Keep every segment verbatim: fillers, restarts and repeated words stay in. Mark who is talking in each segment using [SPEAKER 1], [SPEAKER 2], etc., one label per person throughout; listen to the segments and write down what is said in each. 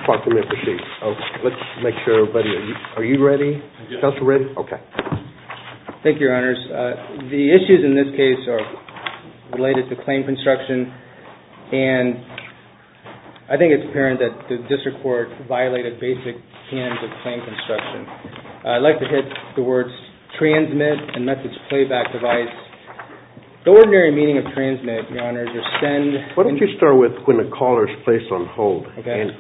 [SPEAKER 1] clock may proceed. Oh, let's make sure everybody, are you, are you ready? Yes. Counsel ready? Okay.
[SPEAKER 2] Thank you, Your Honors. Uh, the issues in this case are related to claim construction, and I think it's apparent that the district court violated basic canons of claim construction. Uh, I'd like to hit the words transmit and message playback device. The ordinary meaning of transmit, Your Honors, are send...
[SPEAKER 1] Why don't you start with when the caller is placed on hold?
[SPEAKER 2] Okay.
[SPEAKER 1] And,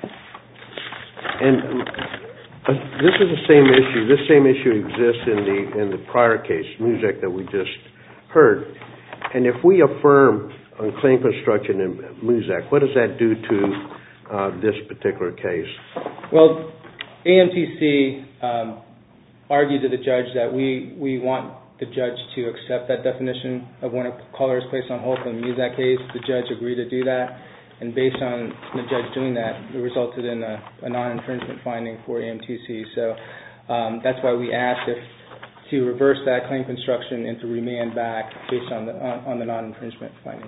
[SPEAKER 1] and uh, this is the same issue. This same issue exists in the in the prior case, Muzak, that we just heard. And if we affirm on claim construction in Muzak, what does that do to uh, this particular case?
[SPEAKER 2] Well, A M T C um, argued to the judge that we, we want the judge to accept that definition of when a caller is placed on hold in the Muzak case. The judge agreed to do that, and based on the judge doing that, it resulted in a, a non-infringement finding for A M T C. So um, that's why we asked if to reverse that claim construction and to remand back based on the on, on the non-infringement finding.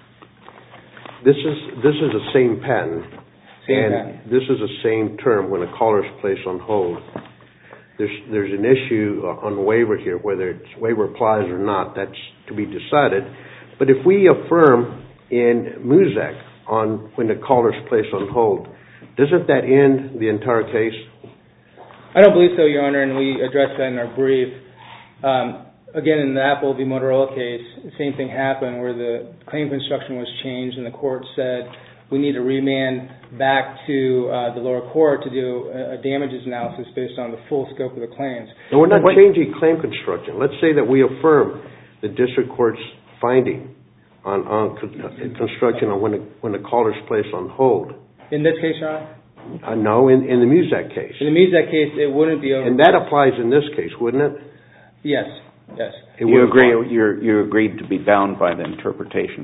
[SPEAKER 1] This is this is the same patent,
[SPEAKER 2] same
[SPEAKER 1] and
[SPEAKER 2] patent.
[SPEAKER 1] This is the same term when a caller is placed on hold. There's there's an issue on waiver here, whether it's waiver applies or not. That's to be decided. But if we affirm in Muzak on when the caller is placed on hold, doesn't that end the entire case?
[SPEAKER 2] I don't believe so, Your Honor, and we addressed that in our brief. Um, again, in the Apple v. Motorola case, the same thing happened where the claim construction was changed and the court said we need to remand back to uh, the lower court to do a, a damages analysis based on the full scope of the claims.
[SPEAKER 1] No, we're not what? changing claim construction. Let's say that we affirm the district court's finding on, on construction on when the, when the caller is placed on hold.
[SPEAKER 2] In this case, Your Honor?
[SPEAKER 1] Uh, no, in, in the Muzak case.
[SPEAKER 2] In the Muzak case, it wouldn't be over.
[SPEAKER 1] And that applies in this case, wouldn't it?
[SPEAKER 2] Yes, yes.
[SPEAKER 1] It
[SPEAKER 3] you agree? You're, you agreed to be bound by the interpretation.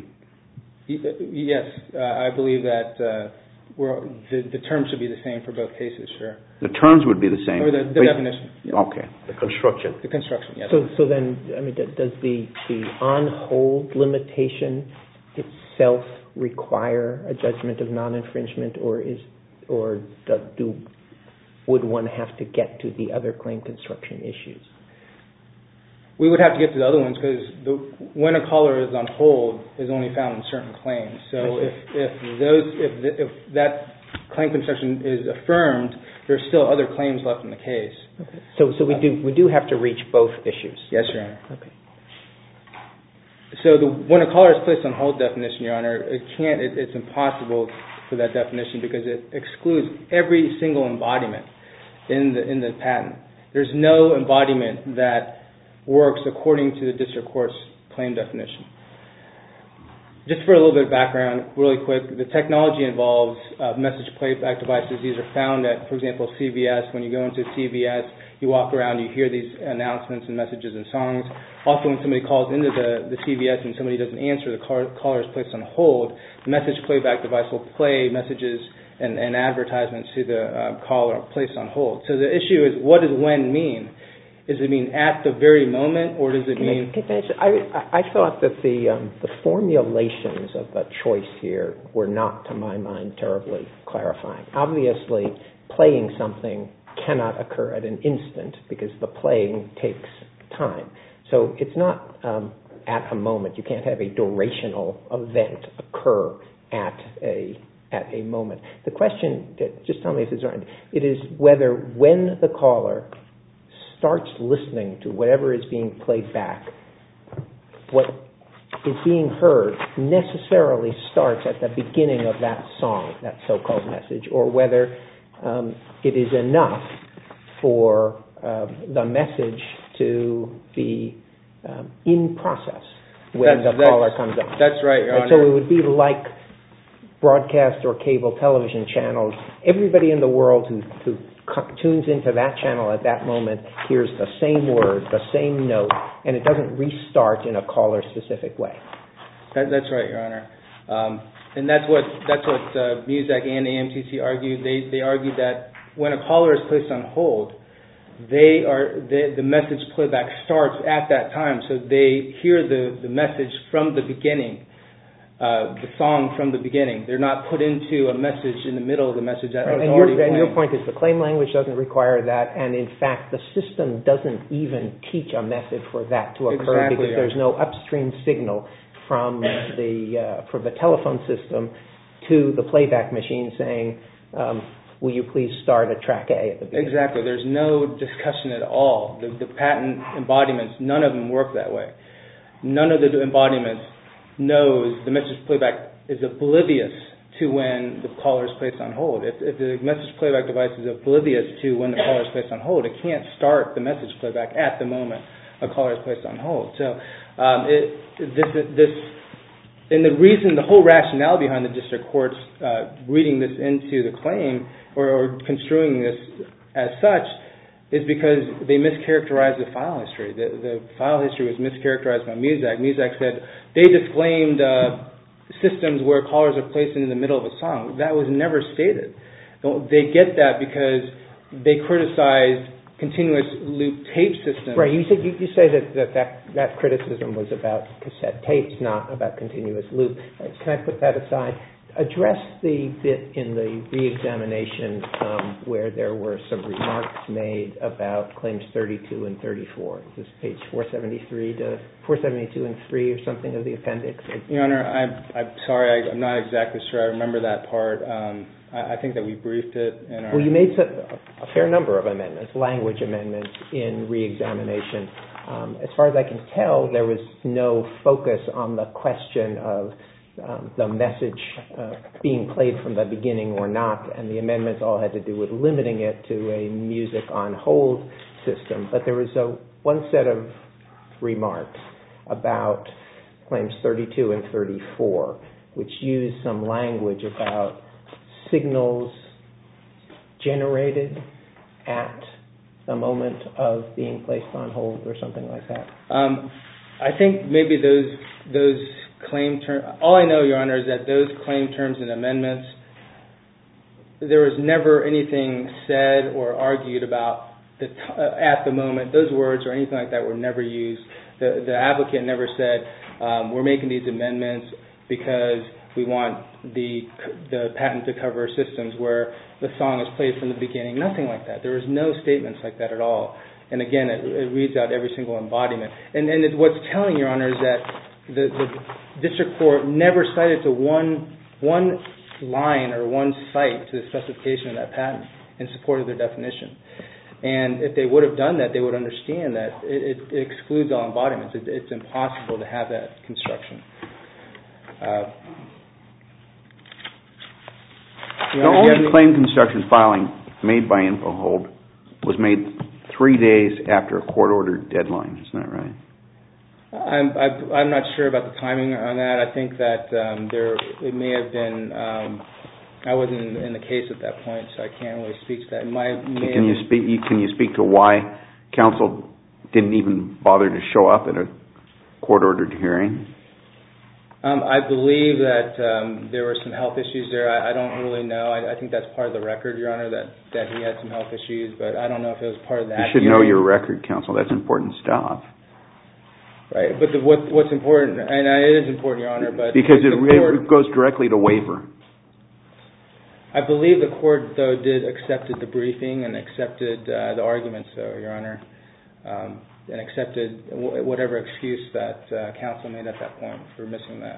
[SPEAKER 2] Yes, uh, I believe that uh, we're, the, the terms should be the same for both cases, sure.
[SPEAKER 3] The terms would be the same?
[SPEAKER 2] Or the, the definition.
[SPEAKER 3] Okay.
[SPEAKER 1] The construction.
[SPEAKER 2] The construction, yes.
[SPEAKER 4] So, so then, I mean, does the, the on-hold limitation itself require a judgment of non-infringement, or is, or do, do would one have to get to the other claim construction issues?
[SPEAKER 2] We would have to get to the other ones because when a caller is on hold is only found in certain claims. So if if those if the, if that claim construction is affirmed, there's still other claims left in the case.
[SPEAKER 4] Okay. So so we do we do have to reach both issues.
[SPEAKER 2] Yes, Your Honor.
[SPEAKER 4] Okay.
[SPEAKER 2] So the when a caller is placed on hold definition, Your Honor, it can't. It, it's impossible for that definition because it excludes every single embodiment in the in the patent. There's no embodiment that works according to the district court's claim definition. Just for a little bit of background, really quick, the technology involves uh, message playback devices. These are found at, for example, C V S. When you go into C V S, you walk around, you hear these announcements and messages and songs. Also, when somebody calls into the, the C V S and somebody doesn't answer, the car, caller is placed on hold, the message playback device will play messages and, and advertisements to the uh, caller placed on hold. So the issue is, what does when mean? Does it mean at the very moment, or does it
[SPEAKER 4] can
[SPEAKER 2] mean...
[SPEAKER 4] I, can I, I, I thought that the um, the formulations of the choice here were not, to my mind, terribly clarifying. Obviously, playing something cannot occur at an instant because the playing takes time. So it's not um, at a moment. You can't have a durational event occur at a at a moment. The question, just tell me if it's right, it is whether when the caller starts listening to whatever is being played back, what is being heard necessarily starts at the beginning of that song, that so-called message, or whether um, it is enough for uh, the message to be um, in process when
[SPEAKER 2] that's,
[SPEAKER 4] the caller comes on.
[SPEAKER 2] That's right, Your
[SPEAKER 4] and
[SPEAKER 2] Honor.
[SPEAKER 4] So it would be like broadcast or cable television channels. Everybody in the world who, who tunes into that channel at that moment hears the same word, the same note, and it doesn't restart in a caller-specific way.
[SPEAKER 2] That, that's right, Your Honor. Um, and that's what that's what uh, Muzak and A M T C argued. They they argued that when a caller is placed on hold, they are they, the message playback starts at that time, so they hear the, the message from the beginning. uh, the song from the beginning. They're not put into a message in the middle of the message that
[SPEAKER 4] right.
[SPEAKER 2] was
[SPEAKER 4] and
[SPEAKER 2] already
[SPEAKER 4] your,
[SPEAKER 2] playing.
[SPEAKER 4] And your point is the claim language doesn't require that, and in fact the system doesn't even teach a method for that to occur
[SPEAKER 2] Exactly,
[SPEAKER 4] because
[SPEAKER 2] yeah.
[SPEAKER 4] there's no upstream signal from the uh, from the telephone system to the playback machine saying, um, will you please start at track A at the beginning?
[SPEAKER 2] Exactly. There's no discussion at all. The, the patent embodiments, none of them work that way. None of the embodiments knows the message playback is oblivious to when the caller is placed on hold. If, if the message playback device is oblivious to when the caller is placed on hold, it can't start the message playback at the moment a caller is placed on hold. So um, it, this, this, and the reason, the whole rationale behind the district courts uh, reading this into the claim or, or construing this as such is because they mischaracterized the file history. The, the file history was mischaracterized by Muzak. Muzak said they disclaimed uh, systems where callers are placed in the middle of a song. That was never stated. They get that because they criticized continuous loop tape systems.
[SPEAKER 4] Right. You said you, you say that, that that that criticism was about cassette tapes, not about continuous loop. Can I put that aside? Address the bit in the re-examination um, where there were some remarks made about claims thirty-two and thirty-four. Is this page four seventy-three to four seventy-two and three or something of the appendix?
[SPEAKER 2] Your Honor, I, I'm sorry, I, I'm not exactly sure I remember that part. Um, I, I think that we briefed it. In our
[SPEAKER 4] well, you made a, a fair number of amendments, language amendments in re-examination. Um, as far as I can tell, there was no focus on the question of Um, the message uh, being played from the beginning or not, and the amendments all had to do with limiting it to a music on hold system. But there was a, one set of remarks about claims thirty-two and thirty-four, which used some language about signals generated at the moment of being placed on hold or something like that.
[SPEAKER 2] Um, I think maybe those those claim terms, all I know, Your Honor, is that those claim terms and amendments, there was never anything said or argued about the t- uh, at the moment. Those words or anything like that were never used. The, the applicant never said, um, we're making these amendments because we want the the patent to cover systems where the song is played from the beginning. Nothing like that. There was no statements like that at all. And again, it, it reads out every single embodiment. And, and it, what's telling, Your Honor, is that the, the district court never cited to one one line or one cite to the specification of that patent in support of their definition. And if they would have done that, they would understand that it, it, it excludes all embodiments. It, it's impossible to have that construction. Uh,
[SPEAKER 3] the only claim construction filing made by InfoHold was made three days after a court-ordered deadline. Isn't that right?
[SPEAKER 2] I'm I'm not sure about the timing on that. I think that um, there it may have been. Um, I wasn't in, in the case at that point, so I can't really speak to that. It might, may
[SPEAKER 3] can you
[SPEAKER 2] been,
[SPEAKER 3] speak? Can you speak to why counsel didn't even bother to show up at a court-ordered hearing?
[SPEAKER 2] Um, I believe that um, there were some health issues there. I, I don't really know. I, I think that's part of the record, Your Honor, that, that he had some health issues, but I don't know if it was part of that.
[SPEAKER 3] You should
[SPEAKER 2] hearing.
[SPEAKER 3] know your record, counsel. That's important stuff.
[SPEAKER 2] Right, but the, what, what's important, and it is important, Your Honor, but
[SPEAKER 3] because it,
[SPEAKER 2] court,
[SPEAKER 3] it goes directly to waiver.
[SPEAKER 2] I believe the court, though, did accepted the briefing and accepted uh, the arguments, though, Your Honor, um, and accepted w- whatever excuse that uh, counsel made at that point for missing that.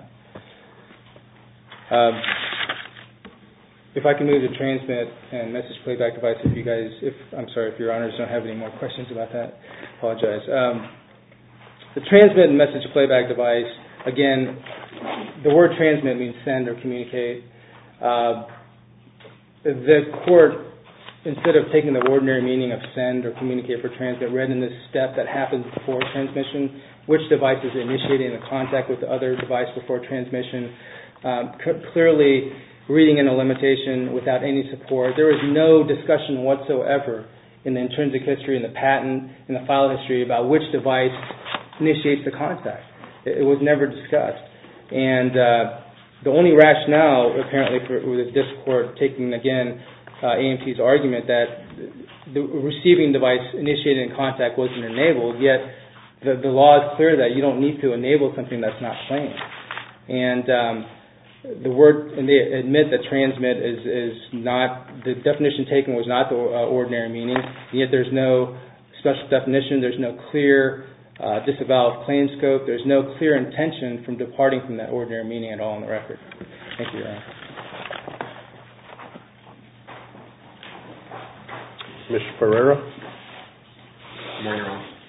[SPEAKER 2] Um, if I can move to transmit and message playback device, if you guys, if I'm sorry, if Your Honors don't have any more questions about that, apologize. Um, The transmit and message playback device, again, the word transmit means send or communicate. Uh, the court, instead of taking the ordinary meaning of send or communicate for transmit, read in this step that happens before transmission, which device is initiating the contact with the other device before transmission, um, c- clearly reading in a limitation without any support. There was no discussion whatsoever in the intrinsic history, in the patent, in the file history about which device initiates the contact. It, it was never discussed. And uh, the only rationale, apparently, for with this court taking, again, uh, A M T's argument that the receiving device initiating contact wasn't enabled, yet the, the law is clear that you don't need to enable something that's not claimed. And um, the word, and they admit that transmit is, is not, the definition taken was not the uh, ordinary meaning, and yet there's no special definition, there's no clear uh, disavowal of claim scope, there's no clear intention from departing from that ordinary meaning at all on the record. Thank you, Your Honor.
[SPEAKER 1] Mister Pereira?
[SPEAKER 5] Good morning, Your Honor.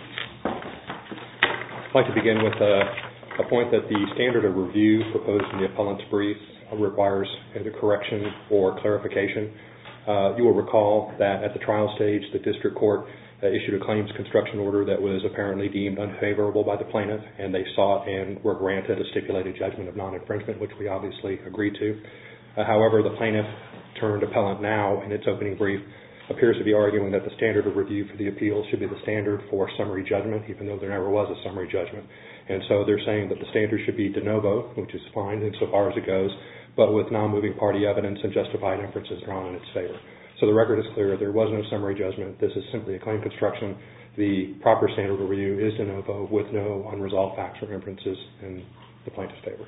[SPEAKER 5] I'd like to begin with a, a point that the standard of review proposed in the appellant's brief requires either correction or clarification. Uh, you will recall that at the trial stage, the district court uh, issued a claims construction order that was apparently deemed unfavorable by the plaintiff, and they sought and were granted a stipulated judgment of non-infringement, which we obviously agreed to. Uh, however, the plaintiff turned appellant now in its opening brief appears to be arguing that the standard of review for the appeal should be the standard for summary judgment, even though there never was a summary judgment. And so they're saying that the standard should be de novo, which is fine insofar as it goes, but with non-moving party evidence and justified inferences drawn in its favor. So the record is clear. There was no summary judgment. This is simply a claim construction. The proper standard of review is de novo with no unresolved facts or inferences in the plaintiff's favor.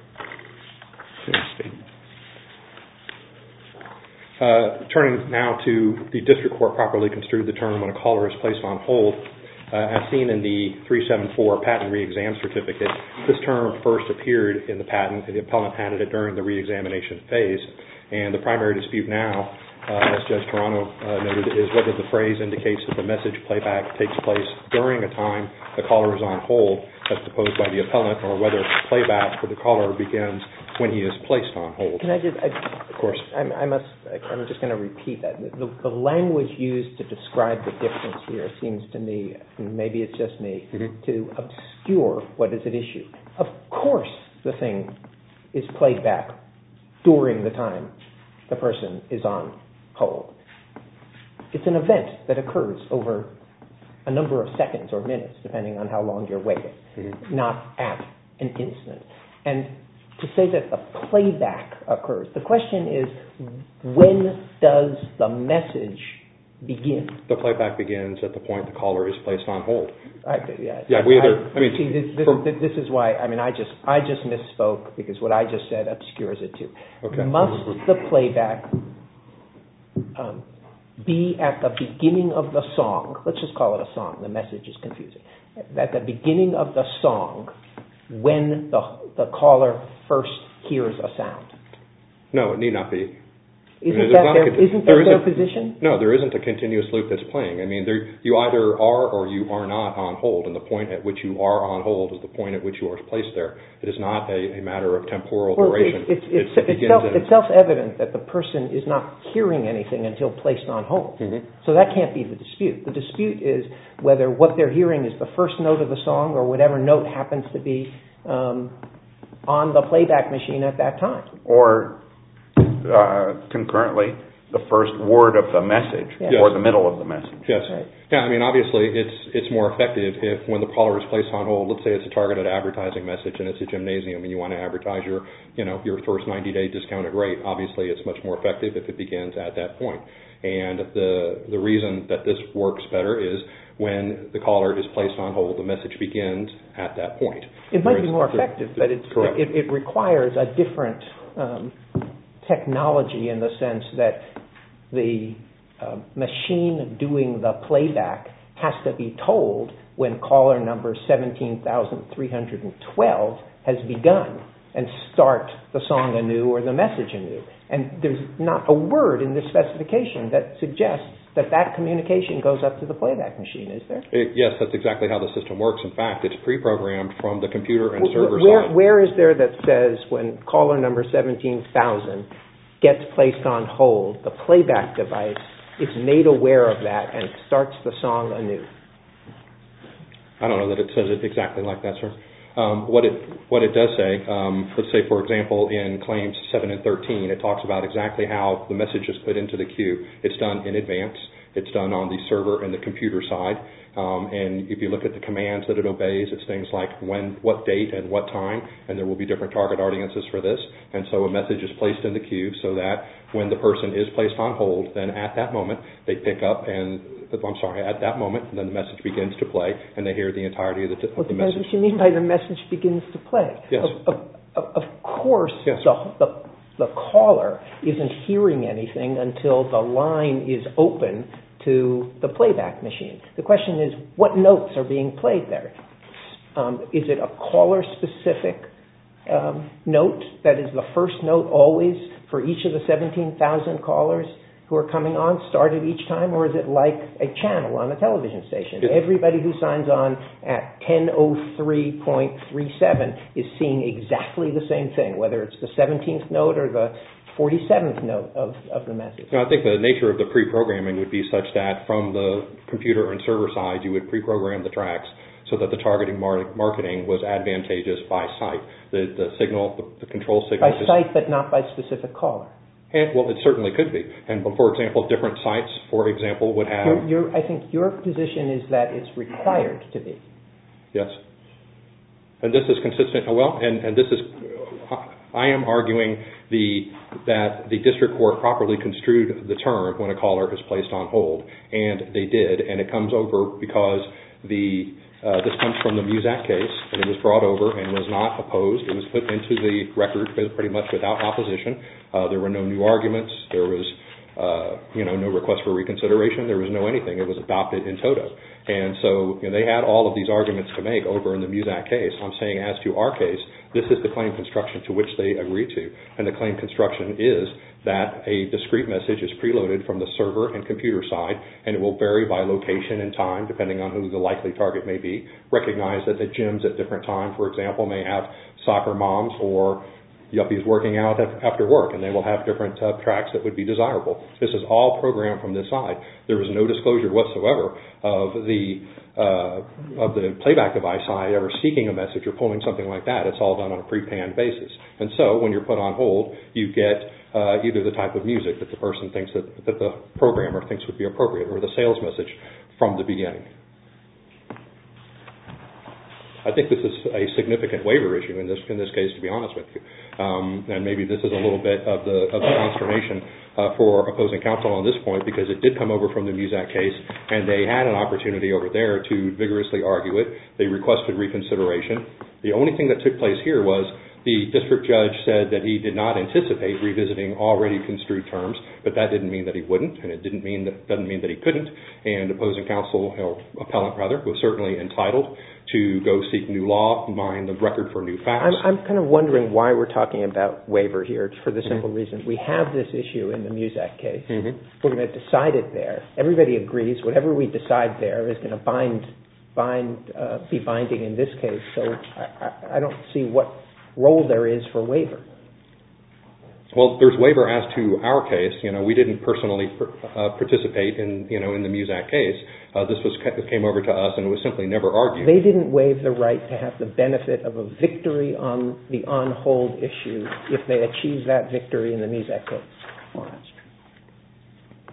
[SPEAKER 5] Uh, turning now to the district court properly construed the term when a caller is placed on hold. Uh, as seen in the three seventy-four patent re-exam certificate, this term first appeared in the patent, and the appellant handed it during the re-examination phase. And the primary dispute now, uh, as Judge Toronto uh, noted, is whether the phrase indicates that the message playback takes place during a time the caller is on hold, as proposed by the appellant, or whether playback for the caller begins when he is placed on hold.
[SPEAKER 4] Can I just, I,
[SPEAKER 5] of course.
[SPEAKER 4] I, I must, I'm just going to repeat that. The, the language used to describe the difference here seems to me, and maybe it's just me, mm-hmm. to obscure what is at issue. Of course the thing is played back during the time the person is on hold. It's an event that occurs over a number of seconds or minutes, depending on how long you're waiting, mm-hmm. not at an instant. And to say that the playback occurs, the question is, when does the message begin?
[SPEAKER 5] The playback begins at the point the caller is placed on hold.
[SPEAKER 4] I, yeah,
[SPEAKER 5] yeah, we either. I, I mean,
[SPEAKER 4] see, this, this, from, this is why. I mean, I just, I just misspoke because what I just said obscures it too.
[SPEAKER 5] Okay.
[SPEAKER 4] Must the playback um, be at the beginning of the song? Let's just call it a song. The message is confusing. At the beginning of the song, when the the caller first hears a sound.
[SPEAKER 5] No, it need not be.
[SPEAKER 4] Isn't
[SPEAKER 5] I mean,
[SPEAKER 4] that, their,
[SPEAKER 5] conti-
[SPEAKER 4] isn't that their
[SPEAKER 5] isn't,
[SPEAKER 4] position?
[SPEAKER 5] No, there isn't a continuous loop that's playing. I mean, there, you either are or you are not on hold, and the point at which you are on hold is the point at which you are placed there. It is not a, a matter of temporal
[SPEAKER 4] well,
[SPEAKER 5] duration.
[SPEAKER 4] It's, it's,
[SPEAKER 5] it, it
[SPEAKER 4] it's, self, it's self-evident that the person is not hearing anything until placed on hold. Mm-hmm. So that can't be the dispute. The dispute is whether what they're hearing is the first note of the song or whatever note happens to be um, on the playback machine at that time.
[SPEAKER 3] Or uh, concurrently, the first word of the message
[SPEAKER 5] yes.
[SPEAKER 3] or the middle of the message.
[SPEAKER 5] Yes.
[SPEAKER 4] Right.
[SPEAKER 5] Yeah, I mean, obviously, it's it's more effective if when the caller is placed on hold, let's say it's a targeted advertising message and it's a gymnasium and you want to advertise your, you know, your first ninety-day discounted rate. Obviously, it's much more effective if it begins at that point. And the the reason that this works better is when the caller is placed on hold, the message begins at that point.
[SPEAKER 4] It might be more effective, but it's, it, it requires a different um, technology in the sense that the uh, machine doing the playback has to be told when caller number seventeen thousand three hundred twelve has begun and start the song anew or the message anew. And there's not a word in this specification that suggests that that communication goes up to the playback machine, is there?
[SPEAKER 5] It, yes, that's exactly how the system works. In fact, it's pre-programmed from the computer and server
[SPEAKER 4] where,
[SPEAKER 5] side.
[SPEAKER 4] Where is there that says when caller number seventeen thousand gets placed on hold, the playback device is made aware of that and starts the song anew?
[SPEAKER 5] I don't know that it says it exactly like that, sir. Um, what it what it does say, um, let's say, for example, in claims seven and thirteen, it talks about exactly how the message is put into the queue. It's done in advance. It's done on the server and the computer side. Um, and if you look at the commands that it obeys, it's things like when, what date, and what time, and there will be different target audiences for this. And so a message is placed in the queue so that when the person is placed on hold, then at that moment they pick up and, I'm sorry, at that moment, and then the message begins to play, and they hear the entirety of the, of
[SPEAKER 4] well,
[SPEAKER 5] the message.
[SPEAKER 4] What you mean by the message begins to play?
[SPEAKER 5] Yes.
[SPEAKER 4] Of, of, of course,
[SPEAKER 5] yes.
[SPEAKER 4] the, the, the caller isn't hearing anything until the line is open to the playback machine. The question is, what notes are being played there? Um, is it a caller-specific um, note that is the first note always for each of the seventeen thousand callers who are coming on, started each time, or is it like a channel on a television station? It, Everybody who signs on at ten oh three point three seven is seeing exactly the same thing, whether it's the seventeenth note or the forty-seventh note of, of the message.
[SPEAKER 5] No, I think the nature of the pre-programming would be such that from the computer and server side, you would pre-program the tracks so that the targeting mar- marketing was advantageous by site. The, the signal, the, the control signal.
[SPEAKER 4] By site, but not by specific caller.
[SPEAKER 5] And, well, it certainly could be. And, for example, different sites, for example, would have...
[SPEAKER 4] Your, your, I think your position is that it's required to be.
[SPEAKER 5] Yes. And this is consistent, well, and, and this is... I am arguing the that the district court properly construed the term when a caller is placed on hold, and they did, and it comes over because the... Uh, this comes from the Muzak case, and it was brought over and was not opposed. It was put into the record pretty much without opposition. Uh, there were no new arguments. There was, uh, you know, no request for reconsideration. There was no anything. It was adopted in toto. And so, you know, they had all of these arguments to make over in the Muzak case. I'm saying, as to our case, this is the claim construction to which they agreed to, and the claim construction is that a discrete message is preloaded from the server and computer side, and it will vary by location and time, depending on who the likely target may be. Recognize that the gyms at different times, for example, may have soccer moms or yuppies working out after work, and they will have different uh, tracks that would be desirable. This is all programmed from this side. There was no disclosure whatsoever of the uh, of the playback device side ever seeking a message or pulling something like that. It's all done on a pre-panned basis. And so when you're put on hold, you get uh, either the type of music that the person thinks that, that the programmer thinks would be appropriate, or the sales message from the beginning. I think this is a significant waiver issue in this in this case, to be honest with you. Um, and maybe this is a little bit of the of the consternation uh, for opposing counsel on this point, because it did come over from the Muzak case, and they had an opportunity over there to vigorously argue it. They requested reconsideration. The only thing that took place here was the district judge said that he did not anticipate revisiting already construed terms, but that didn't mean that he wouldn't, and it didn't mean that doesn't mean that he couldn't. And opposing counsel, or appellant rather, was certainly entitled to go seek new law, mine the record for new facts.
[SPEAKER 4] I'm, I'm kind of wondering why we're talking about waiver here, for the simple mm-hmm. reason. We have this issue in the Muzak case. Mm-hmm. We're going to decide it there. Everybody agrees whatever we decide there is going to bind, bind, uh, be binding in this case. So I, I, I don't see what role there is for waiver.
[SPEAKER 5] Well, there's waiver as to our case. You know, we didn't personally uh, participate in, you know, in the Muzak case. Uh, this was came over to us, and it was simply never argued.
[SPEAKER 4] They didn't waive the right to have the benefit of a victory on the on-hold issue if they achieve that victory in the Muzak case. Well, that's true.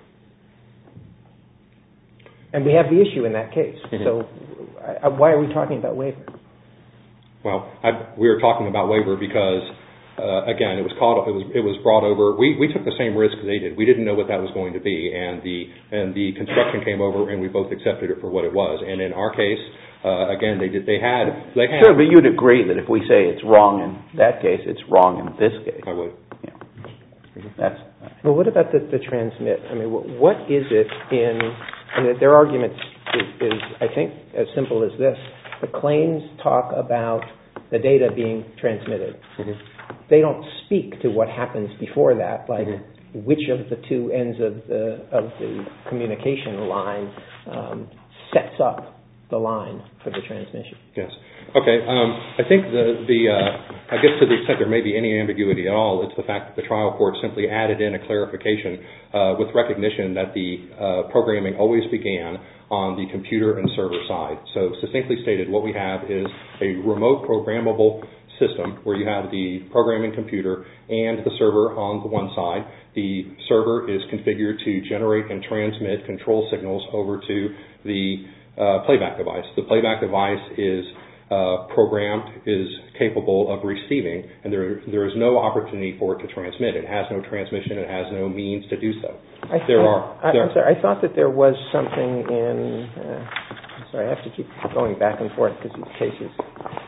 [SPEAKER 4] And we have the issue in that case. Mm-hmm. So I, I, why are we talking about waiver?
[SPEAKER 5] Well, I, we were talking about waiver because, uh, again, it was called. It was it was brought over. We we took the same risk they did. We didn't know what that was going to be, and the and the construction came over, and we both accepted it for what it was. And in our case, uh, again, they did. They had. They had.
[SPEAKER 3] Sure, but you'd agree that if we say it's wrong in that case, it's wrong in this case.
[SPEAKER 5] I would.
[SPEAKER 3] Yeah. Mm-hmm. That's.
[SPEAKER 4] Well, what about the, the transmit? I mean, what, what is it in? I mean, their argument is, is, I think, as simple as this. The claims talk about the data being transmitted. Mm-hmm. They don't speak to what happens before that, like mm-hmm. which of the two ends of the of the communication line um, sets up the line for the transmission.
[SPEAKER 5] Yes. Okay. Um, I think the the uh, I guess to the extent there may be any ambiguity at all, it's the fact that the trial court simply added in a clarification uh, with recognition that the uh, programming always began on the computer and server side. So succinctly stated, what we have is a remote programmable system where you have the programming computer and the server on the one side. The server is configured to generate and transmit control signals over to the uh, playback device. The playback device is uh, programmed, is capable of receiving, and there there is no opportunity for it to transmit. It has no transmission. It has no means to do so.
[SPEAKER 4] I
[SPEAKER 5] there
[SPEAKER 4] thought,
[SPEAKER 5] are.
[SPEAKER 4] I,
[SPEAKER 5] there,
[SPEAKER 4] I'm sorry. I thought that there was something in. Uh, I'm sorry. I have to keep going back and forth because these cases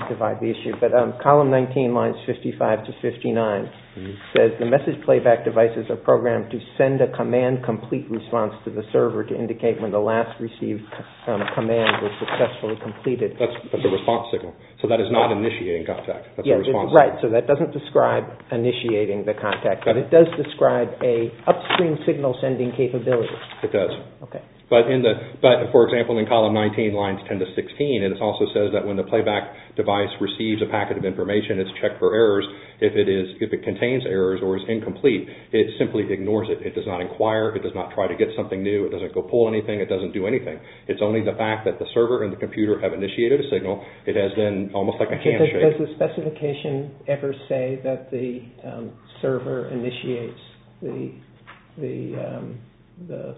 [SPEAKER 4] divide the issue, but um, column nineteen, lines fifty-five to fifty-nine mm-hmm. says the message playback devices are programmed to send a command complete response to the server to indicate when the last received um, command was successfully completed.
[SPEAKER 5] That's, that's a response signal. So that is not initiating contact. That's
[SPEAKER 4] yeah,
[SPEAKER 5] a response
[SPEAKER 4] right,
[SPEAKER 5] signal.
[SPEAKER 4] So that doesn't describe initiating the contact, but it does describe a upstream signal sending capability.
[SPEAKER 5] It does.
[SPEAKER 4] Okay.
[SPEAKER 5] But in the, but for example, in column nineteen, lines ten to sixteen, it also says that when the playback device receives a packet of information, it's checked for errors. If it is, if it contains errors or is incomplete, it simply ignores it. It does not inquire. It does not try to get something new. It doesn't go pull anything. It doesn't do anything. It's only the fact that the server and the computer have initiated a signal. It has then almost like a handshake.
[SPEAKER 4] Does the specification ever say that the um, server initiates the the um, the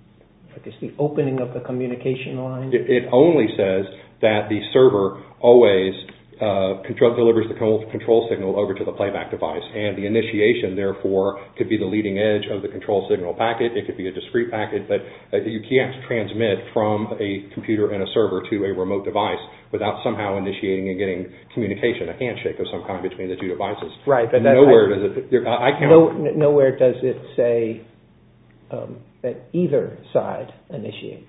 [SPEAKER 4] I guess the opening of the communication line?
[SPEAKER 5] It, it only says that the server always uh, control, delivers the control signal over to the playback device, and the initiation, therefore, could be the leading edge of the control signal packet. It could be a discrete packet, but uh, you can't transmit from a computer and a server to a remote device without somehow initiating and getting communication, a handshake of some kind between the two devices.
[SPEAKER 4] Right, but
[SPEAKER 5] nowhere
[SPEAKER 4] I,
[SPEAKER 5] does it. I count.
[SPEAKER 4] No, nowhere does it say um, that either side initiates.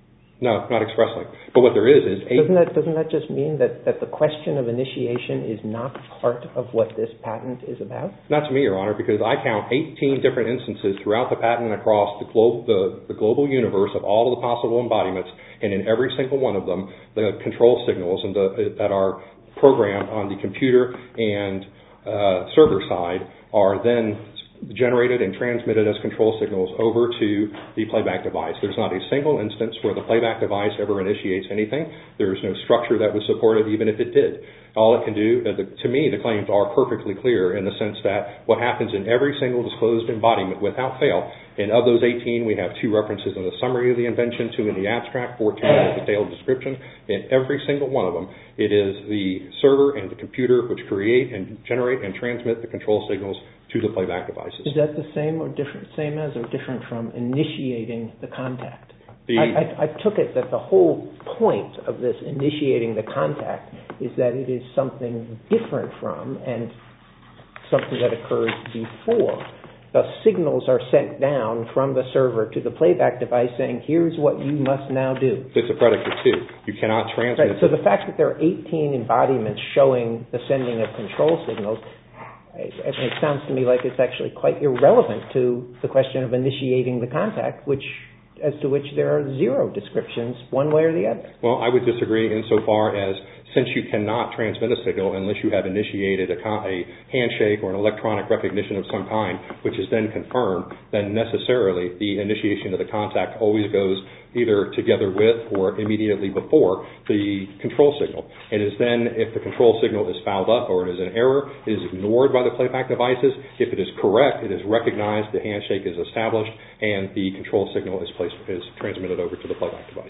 [SPEAKER 5] No, not expressly. But what there is is eight.
[SPEAKER 4] Doesn't that doesn't that just mean that, that the question of initiation is not part of what this patent is about?
[SPEAKER 5] Not to me, Your Honor, because I count eighteen different instances throughout the patent across the, glo- the, the global universe of all of the possible embodiments, and in every single one of them, the control signals and the, that are programmed on the computer and uh, server side are then generated and transmitted as control signals over to the playback device. There's not a single instance where the playback device ever initiates anything. There's no structure that would support it, even if it did. All it can do, uh, the, to me, the claims are perfectly clear in the sense that what happens in every single disclosed embodiment without fail, and of those eighteen, we have two references in the summary of the invention, two in the abstract, fourteen in the detailed description. In every single one of them, it is the server and the computer which create and generate and transmit the control signals to the playback devices.
[SPEAKER 4] Is that the same or different, same as or different from initiating the contact?
[SPEAKER 5] The,
[SPEAKER 4] I, I, I took it that the whole point of this initiating the contact is that it is something different from and something that occurs before. The signals are sent down from the server to the playback device saying, here's what you must now do.
[SPEAKER 5] It's a predicate too. You cannot transmit.
[SPEAKER 4] Right. So the fact that there are eighteen embodiments showing the sending of control signals, it, it sounds to me like it's actually quite irrelevant to the question of initiating the contact, which as to which there are zero descriptions one way or the other.
[SPEAKER 5] Well, I would disagree insofar as since you cannot transmit a signal unless you have initiated a, con- a handshake or an electronic recognition of some kind, which is then confirmed, then necessarily the initiation of the contact always goes either together with or immediately before the control signal. It is then, if the control signal is fouled up or it is an error, it is ignored by the playback devices. If it is correct, it is recognized, the handshake is established, and the control signal is placed, is transmitted over to the playback device.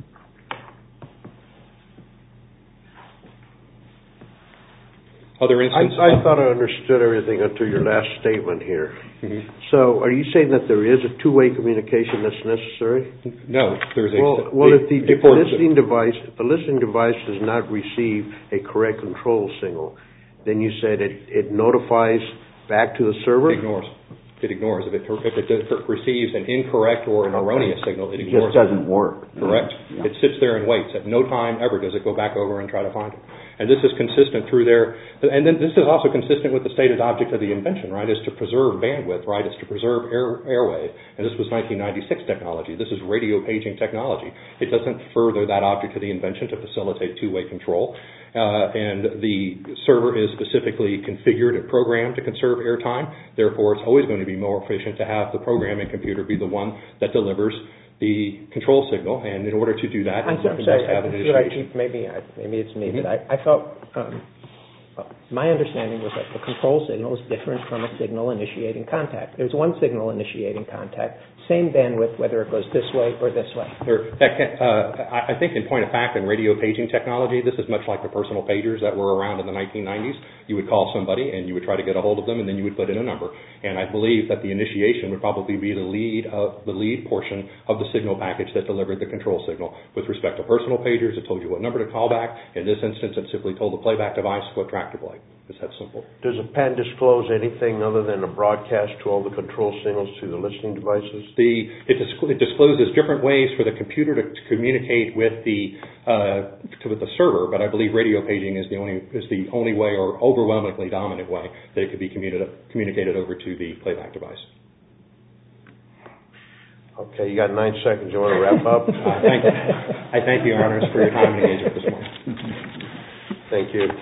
[SPEAKER 5] Other instances.
[SPEAKER 1] I, I thought I understood everything until your last statement here. Mm-hmm. So, are you saying that there is a two-way communication that's necessary?
[SPEAKER 5] No, there's a.
[SPEAKER 1] Well, well if the, the listening device, if the listening device does not receive a correct control signal, then you said it, it notifies back to the server.
[SPEAKER 5] It ignores. It ignores. If it, if it receives an incorrect or an erroneous signal, it ignores.
[SPEAKER 3] It just doesn't work.
[SPEAKER 5] Correct. Yeah. It sits there and waits. At no time ever does it go back over and try to find it. And this is consistent through their, and then this is also consistent with the stated object of the invention, right, is to preserve bandwidth, right, is to preserve air, airway. And this was nineteen ninety-six technology. This is radio paging technology. It doesn't further that object of the invention to facilitate two-way control. Uh, and the server is specifically configured and programmed to conserve airtime. Therefore, it's always going to be more efficient to have the programming computer be the one that delivers the control signal, and in order to do that,
[SPEAKER 4] I'm
[SPEAKER 5] you
[SPEAKER 4] sorry,
[SPEAKER 5] must have an initiation.
[SPEAKER 4] Maybe, maybe it's me, mm-hmm. but I, I thought um, my understanding was that the control signal is different from a signal initiating contact. There's one signal initiating contact, same bandwidth whether it goes this way or this way.
[SPEAKER 5] There, that can, uh, I think in point of fact in radio paging technology, this is much like the personal pagers that were around in the nineteen nineties. You would call somebody and you would try to get a hold of them and then you would put in a number. And I believe that the initiation would probably be the lead of the lead portion of the signal package that delivered the control signal. With respect to personal pagers, it told you what number to call back. In this instance, it simply told the playback device what track to play. It's that simple.
[SPEAKER 1] Does the patent disclose anything other than a broadcast to all the control signals to the listening devices?
[SPEAKER 5] The, it, discl- it discloses different ways for the computer to, to communicate with the uh, to, with the server, but I believe radio paging is the only is the only way, or overwhelmingly dominant way, that it could be communicated communicated over to the playback device.
[SPEAKER 1] Okay, you got nine seconds. You want to wrap up?
[SPEAKER 5] uh, thank you. I thank you, Your Honors, for your time and engagement this morning.
[SPEAKER 1] Thank you.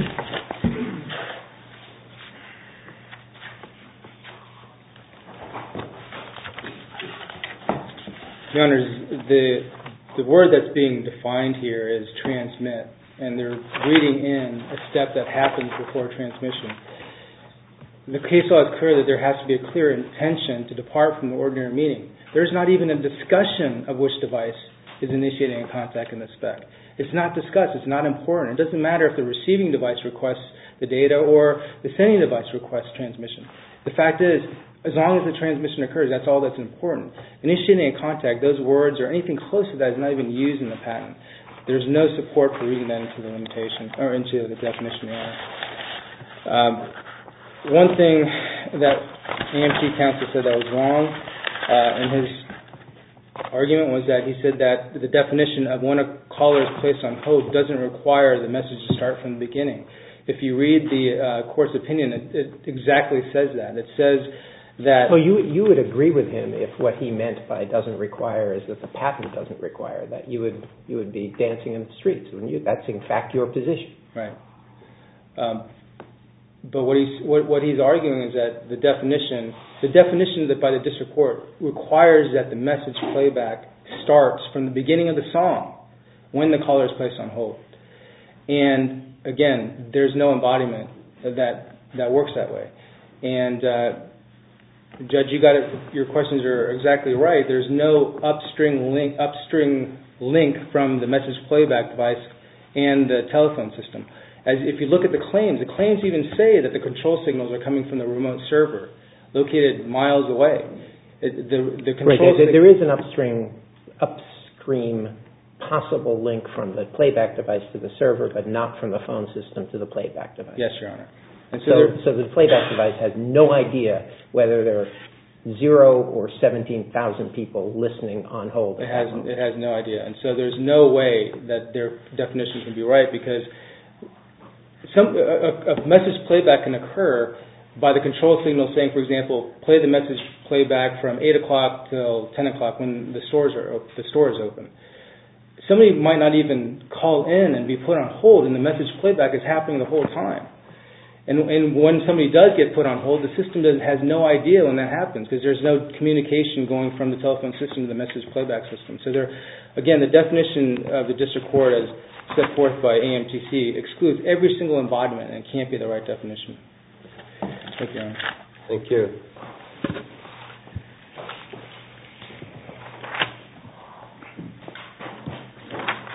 [SPEAKER 2] Your Honors, the the word that's being defined here is transmit, and they're reading in a step that happens before transmission. The case law is clear that there has to be a clear intention to depart from the ordinary meaning. There's not even a discussion of which device is initiating a contact in the spec. It's not discussed. It's not important. It doesn't matter if the receiving device requests the data or the sending device requests transmission. The fact is, as long as the transmission occurs, that's all that's important. Initiating a contact, those words or anything close to that is not even used in the patent. There's no support for reading that into the limitation or into the definition. Um, one thing that A M T counsel said that was wrong uh, in his argument was that he said that the definition of when a caller is placed on hold doesn't require the message to start from the beginning. If you read the uh, court's opinion, it, it exactly says that. It says that...
[SPEAKER 4] Well, you you would agree with him if what he meant by doesn't require is that the patent doesn't require that. You would you would be dancing in the streets, wouldn't you? That's in fact your position.
[SPEAKER 2] Right. Um, but what he's what, what he's arguing is that the definition the definition that by the district court requires that the message playback starts from the beginning of the song when the caller is placed on hold. And again, there's no embodiment that that works that way. And uh, Judge, you got it. Your questions are exactly right. There's no upstream link upstream link from the message playback device and the telephone system. As if you look at the claims, the claims even say that the control signals are coming from the remote server, located miles away. It, the the control
[SPEAKER 4] right, there is an upstream upstream possible link from the playback device to the server, but not from the phone system to the playback device.
[SPEAKER 2] Yes, Your Honor. And
[SPEAKER 4] so, so, so the playback device has no idea whether there are zero or seventeen thousand people listening on hold.
[SPEAKER 2] It has it has no idea, and so there's no way that their definition can be right because some a, a message playback can occur by the control signal saying, for example, play the message playback from eight o'clock till ten o'clock when the stores are the store is open. Somebody might not even call in and be put on hold, and the message playback is happening the whole time. And, and when somebody does get put on hold, the system does, has no idea when that happens because there's no communication going from the telephone system to the message playback system. So there, again, the definition of the district court as set forth by A M T C excludes every single embodiment and it can't be the right definition. Thank you, Your Honor.
[SPEAKER 1] Thank you.